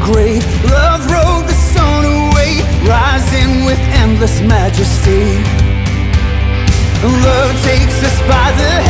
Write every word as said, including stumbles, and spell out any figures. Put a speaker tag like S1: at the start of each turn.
S1: grave. Love rolled the stone away, rising with endless majesty. Love takes us by the